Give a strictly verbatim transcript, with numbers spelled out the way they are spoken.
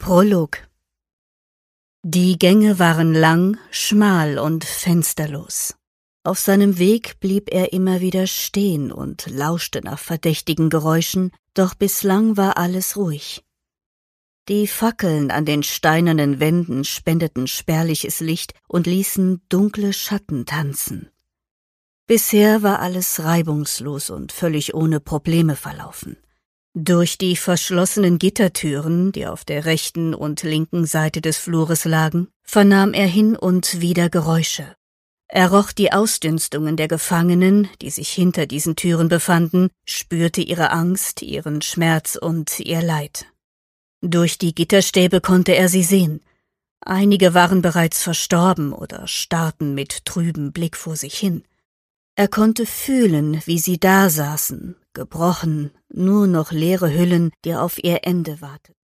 Prolog. Die Gänge waren lang, schmal und fensterlos. Auf seinem Weg blieb er immer wieder stehen und lauschte nach verdächtigen Geräuschen, doch bislang war alles ruhig. Die Fackeln an den steinernen Wänden spendeten spärliches Licht und ließen dunkle Schatten tanzen. Bisher war alles reibungslos und völlig ohne Probleme verlaufen. Durch die verschlossenen Gittertüren, die auf der rechten und linken Seite des Flures lagen, vernahm er hin und wieder Geräusche. Er roch die Ausdünstungen der Gefangenen, die sich hinter diesen Türen befanden, spürte ihre Angst, ihren Schmerz und ihr Leid. Durch die Gitterstäbe konnte er sie sehen. Einige waren bereits verstorben oder starrten mit trübem Blick vor sich hin. Er konnte fühlen, wie sie da saßen, gebrochen, nur noch leere Hüllen, die auf ihr Ende warteten.